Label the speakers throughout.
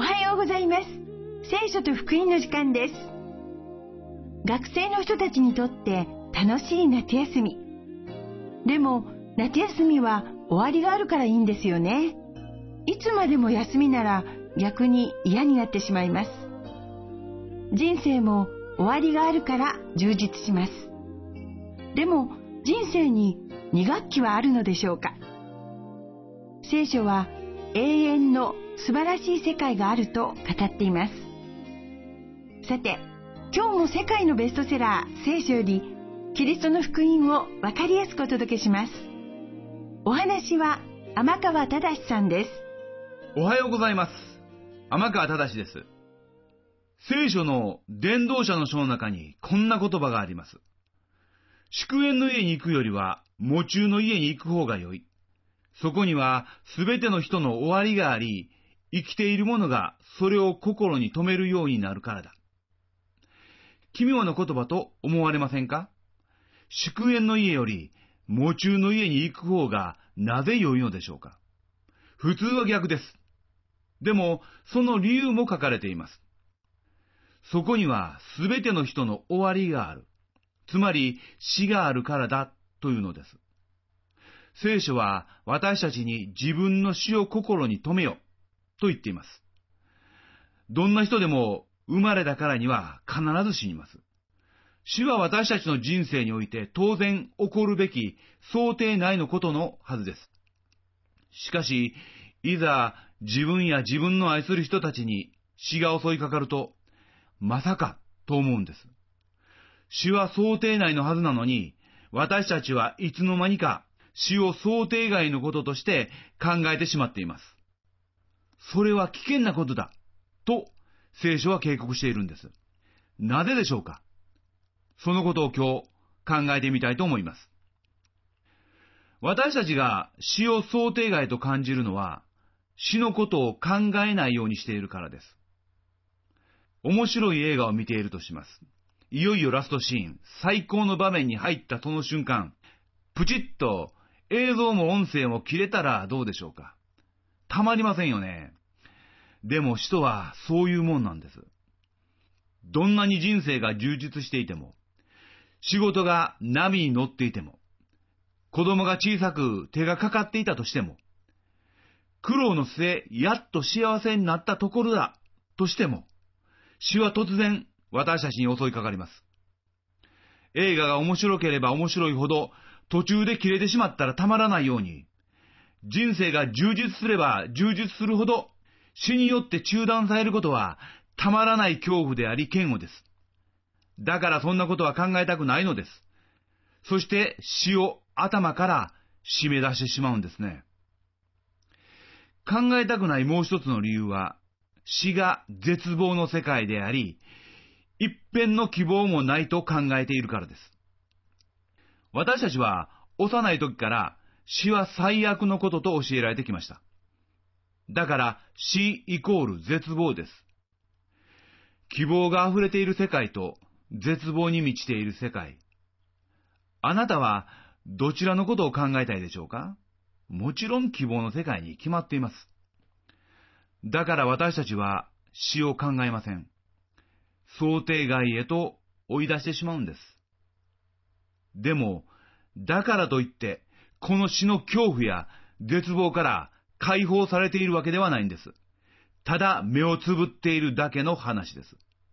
Speaker 1: はようございます。聖書と福音の時間です。学生の人たちにとって楽しい夏休み。でも夏休みは終わりがあるからいいんですよね。いつまでも休みなら逆に嫌になってしまいます。人生も終わりがあるから充実します。でも人生に2学期はあるのでしょうか。聖書は永遠の素晴らしい世界があると語っています。さて、今日も世界のベストセラー聖書よりキリストの福音を分かりやすくお届けします。お話は天川忠さんです。
Speaker 2: おはようございます。天川忠です。聖書の伝道者の書の中にこんな言葉があります。祝宴の家に行くよりは喪中の家に行く方が良い。そこにはすべての人の終わりがあり、生きている者がそれを心に留めるようになるからだ。奇妙な言葉と思われませんか？祝宴の家より喪中の家に行く方がなぜ良いのでしょうか？普通は逆です。でもその理由も書かれています。そこにはすべての人の終わりがある。つまり死があるからだというのです。聖書は私たちに自分の死を心に留めよと言っています。どんな人でも生まれたからには必ず死にます。死は私たちの人生において当然起こるべき想定内のことのはずです。しかし、いざ自分や自分の愛する人たちに死が襲いかかると、まさかと思うんです。死は想定内のはずなのに、私たちはいつの間にか死を想定外のこととして考えてしまっています。それは危険なことだ、と聖書は警告しているんです。なぜでしょうか？そのことを今日考えてみたいと思います。私たちが死を想定外と感じるのは、死のことを考えないようにしているからです。面白い映画を見ているとします。いよいよラストシーン、最高の場面に入ったその瞬間、プチッと映像も音声も切れたらどうでしょうか？たまりませんよね。でも死とはそういうもんなんです。どんなに人生が充実していても、仕事が波に乗っていても、子供が小さく手がかかっていたとしても、苦労の末やっと幸せになったところだとしても、死は突然私たちに襲いかかります。映画が面白ければ面白いほど途中で切れてしまったらたまらないように、人生が充実すれば充実するほど死によって中断されることはたまらない恐怖であり嫌悪です。だからそんなことは考えたくないのです。そして死を頭から締め出してしまうんですね。考えたくないもう一つの理由は、死が絶望の世界であり、一片の希望もないと考えているからです。私たちは幼い時から死は最悪のことと教えられてきました。だから死イコール絶望です。希望が溢れている世界と絶望に満ちている世界。あなたはどちらのことを考えたいでしょうか？もちろん希望の世界に決まっています。だから私たちは死を考えません。想定外へと追い出してしまうんです。でも、だからといって、この死の恐怖や絶望から解放されているわけではないんです。ただ目をつぶっているだけの話です。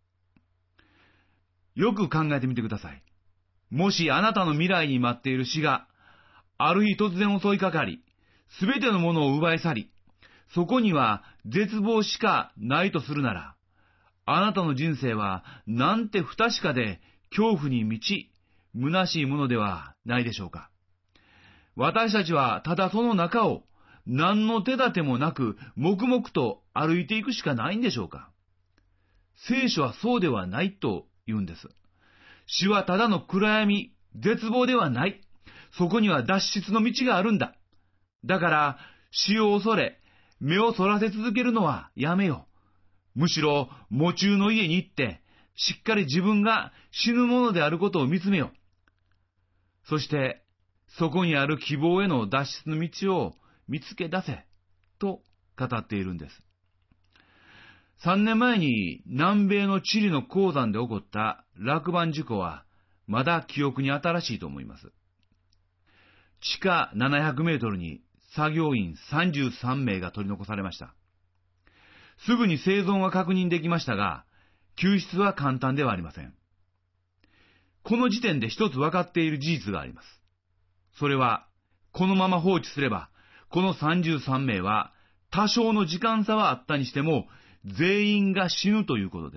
Speaker 2: よく考えてみてください。もしあなたの未来に待っている死が、ある日突然襲いかかり、すべてのものを奪い去り、そこには絶望しかないとするなら、あなたの人生はなんて不確かで恐怖に満ち、虚しいものではないでしょうか。私たちはただその中を何の手立てもなく黙々と歩いていくしかないんでしょうか。聖書はそうではないと言うんです。死はただの暗闇、絶望ではない。そこには脱出の道があるんだ。だから死を恐れ、目をそらせ続けるのはやめよう。むしろ喪中の家に行って、しっかり自分が死ぬものであることを見つめよう。そして、そこにある希望への脱出の道を見つけ出せ、と語っているんです。 3年前に南米のチリの鉱山で起こった落盤事故はまだ記憶に新しいと思います。地下700メートルに作業員33名が取り残されました。すぐに生存は確認できましたが、救出は簡単ではありません。この時点で一つ分かっている事実があります。それは、このまま放置すれば、この33名は多少の時間差はあったにしても、全員が死ぬということです。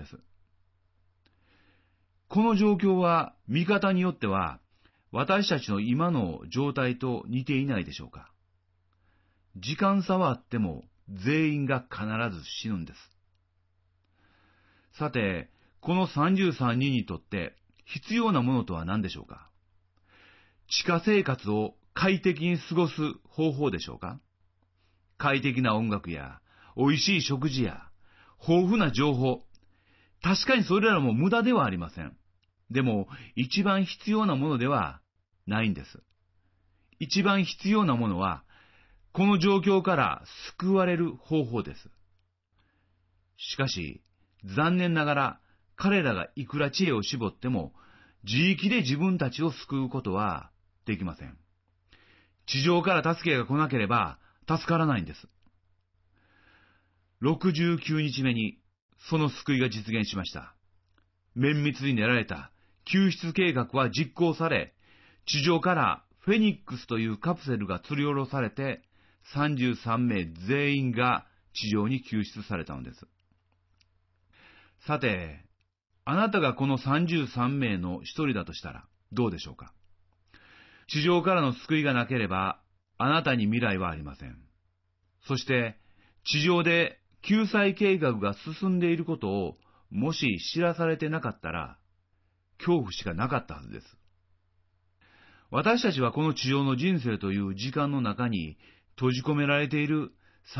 Speaker 2: この状況は見方によっては私たちの今の状態と似ていないでしょうか。時間差はあっても全員が必ず死ぬんです。さて、この33人にとって必要なものとは何でしょうか。地下生活を快適に過ごす方法でしょうか。快適な音楽や美味しい食事や豊富な情報、確かにそれらも無駄ではありません。でも、一番必要なものではないんです。一番必要なものは、この状況から救われる方法です。しかし、残念ながら、彼らがいくら知恵を絞っても、自力で自分たちを救うことはできません。地上から助けが来なければ、助からないんです。69日目に、その救いが実現しました。綿密に練られた救出計画は実行され、地上からフェニックスというカプセルが吊り下ろされて、33名全員が地上に救出されたのです。さて、あなたがこの33名の一人だとしたらどうでしょうか。地上からの救いがなければ、あなたに未来はありません。そして、地上で救済計画が進んでいることをもし知らされてなかったら、恐怖しかなかったはずです。私たちはこの地上の人生という時間の中に閉じ込められている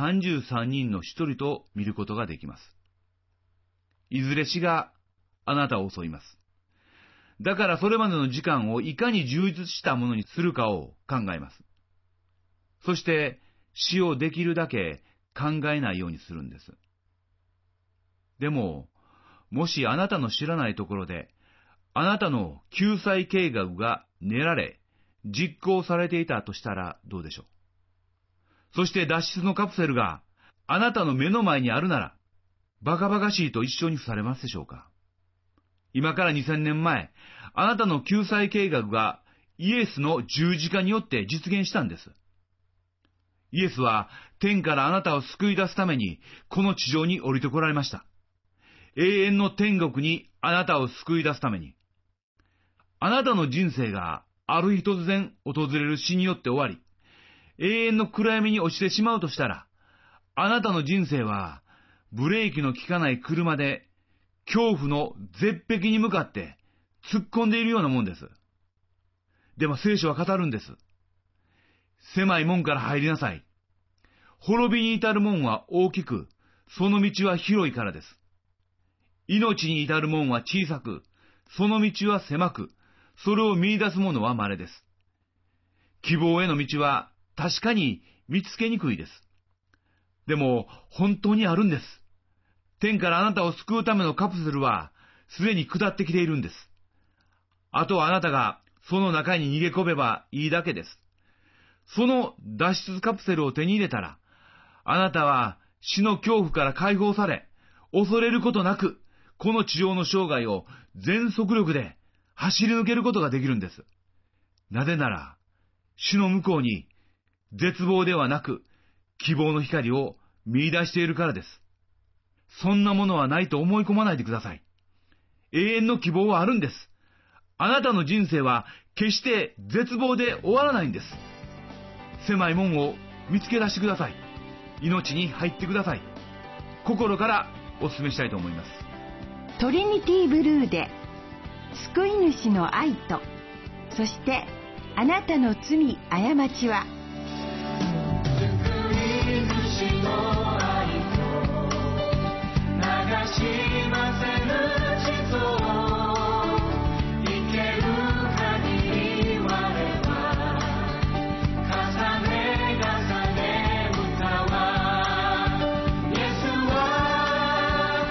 Speaker 2: 33人の一人と見ることができます。いずれ死があなたを襲います。だからそれまでの時間をいかに充実したものにするかを考えます。そして死をできるだけ考えないようにするんです。でも、もしあなたの知らないところで、あなたの救済計画が練られ、実行されていたとしたらどうでしょう。そして脱出のカプセルがあなたの目の前にあるなら、バカバカしいと一緒に付されますでしょうか。今から2000年前、あなたの救済計画がイエスの十字架によって実現したんです。イエスは天からあなたを救い出すためにこの地上に降りてこられました。永遠の天国にあなたを救い出すために。あなたの人生がある日突然訪れる死によって終わり、永遠の暗闇に落ちてしまうとしたら、あなたの人生はブレーキの効かない車で恐怖の絶壁に向かって突っ込んでいるようなもんです。でも聖書は語るんです。狭い門から入りなさい。滅びに至る門は大きく、その道は広いからです。命に至る門は小さく、その道は狭く、それを見出す者は稀です。希望への道は確かに見つけにくいです。でも本当にあるんです。天からあなたを救うためのカプセルはすでに下ってきているんです。あとはあなたがその中に逃げ込めばいいだけです。その脱出カプセルを手に入れたら、あなたは死の恐怖から解放され、恐れることなく、この地上の生涯を全速力で走り抜けることができるんです。なぜなら、死の向こうに絶望ではなく希望の光を見出しているからです。そんなものはないと思い込まないでください。永遠の希望はあるんです。あなたの人生は決して絶望で終わらないんです。狭い門を見つけ出してください。命に入ってください。心からお勧めしたいと思います。
Speaker 1: トリニティブルーで救い主の愛と、そしてあなたの罪過ちは、
Speaker 3: 救い主の愛と流しませる地層、生ける限り我は重ね重ね歌わ、イエスは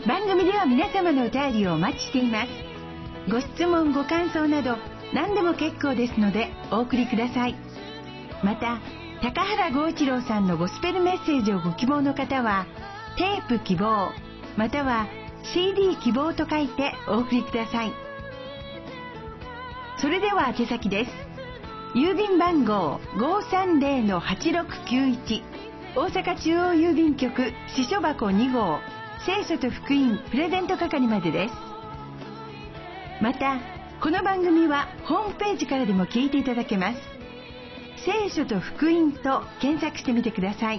Speaker 1: 番組では皆様のお便りをお待ちしています。ご質問ご感想など何でも結構ですのでお送りください。また高原剛一郎さんのゴスペルメッセージをご希望の方はテープ希望または CD 希望と書いてお送りください。それでは宛先です。郵便番号 530-8691 大阪中央郵便局支所箱2号聖書と福音プレゼント係までです。またこの番組はホームページからでも聞いていただけます。聖書と福音と検索してみてください。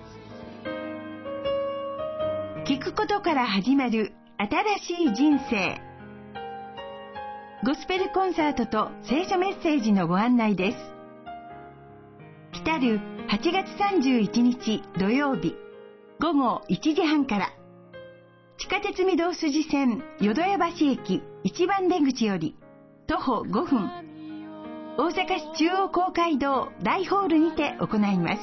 Speaker 1: 聞くことから始まる新しい人生、ゴスペルコンサートと聖書メッセージのご案内です。来る8月31日土曜日午後1時半から、地下鉄御堂筋線淀屋橋駅1番出口より徒歩5分、大阪市中央公会堂大ホールにて行います。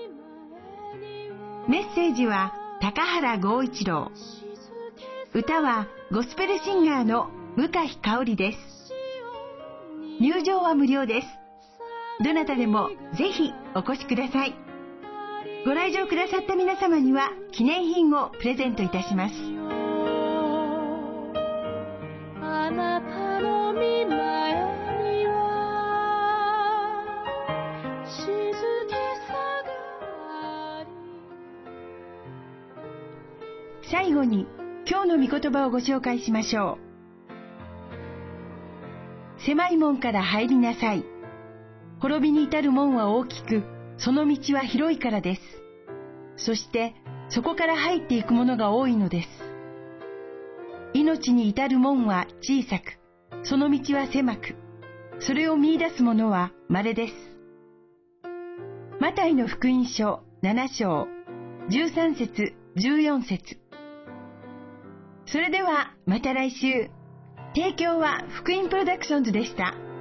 Speaker 1: メッセージは高原剛一郎、歌はゴスペルシンガーの向井香織です。入場は無料です。どなたでもぜひお越しください。ご来場くださった皆様には記念品をプレゼントいたします。
Speaker 3: あなたの御前には静けさがあり。
Speaker 1: 最後に今日の御言葉をご紹介しましょう。狭い門から入りなさい。滅びに至る門は大きく、その道は広いからです。そしてそこから入っていくものが多いのです。命に至る門は小さく、その道は狭く、それを見出す者は稀です。マタイの福音書7章13節14節。それではまた来週。提供は福音プロダクションズでした。